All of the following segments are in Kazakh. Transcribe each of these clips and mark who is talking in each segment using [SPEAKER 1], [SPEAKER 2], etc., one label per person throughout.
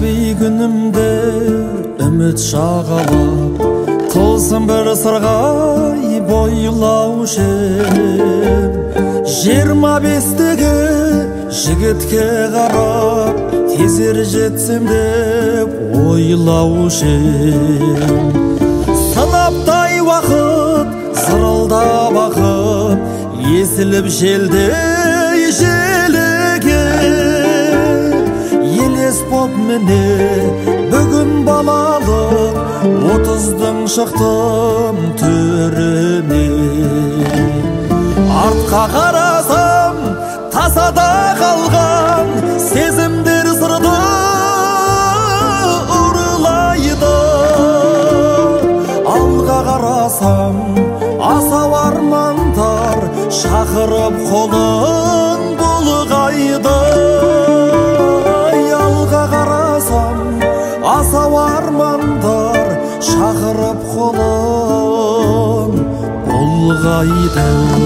[SPEAKER 1] сәби күнімде үміт шағалап, тылсым бір сырғай бойлаушы ем. 25-тегі жігітке қарап, тезер жетсем деп ойлаушы ем. Сынаптай уақыт зырылдап ақып, есіліп желдей желіге. Елес боп міне бүгін балалық, 30-дың шықтым төріне. Артқа қарасам тасада қалған сезімдер сырды ұрлайды. Алға қарасам асау армандар шақырып қолын бұлғайды. Алға қарасам асау армандар шақырып қолын бұлғайды.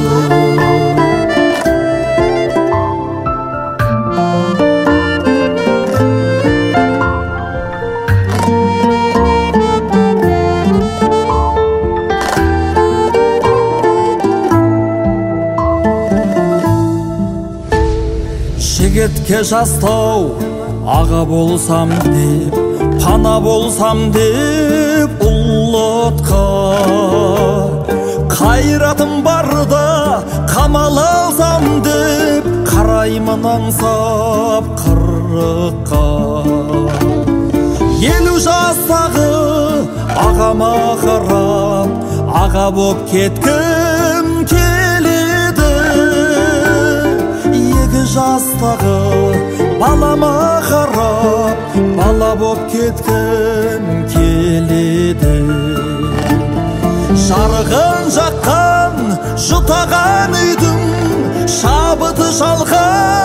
[SPEAKER 1] Жігітке жастау аға болсам деп, пана болсам деп ұлытқа. Қайратым барда қамал алсам деп, қараймын аңсап қырыққа. 50 жастағы ағама қарап, аға боп кеткім келеді. 2 жастағы балама қарап, бала боп кеткім келеді. Жарығын жаққан жұтаған үйдің шабыты шалқар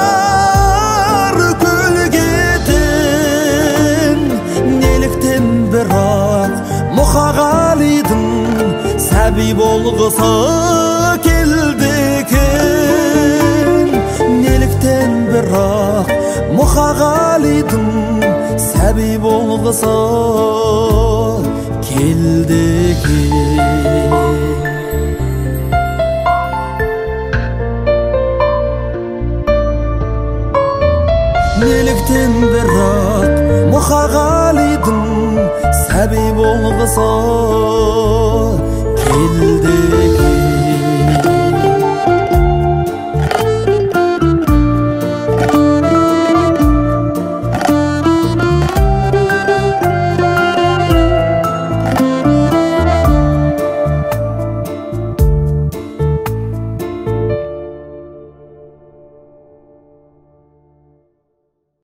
[SPEAKER 1] көлгеден. Неліктен бірақ Мұқағалидың сәби болғысы келді екен. Неліктен бірақ Мұқағалидың сәби болғысы келді екен. Неліктен бірақ Мұқағалидың сәби болғысы келді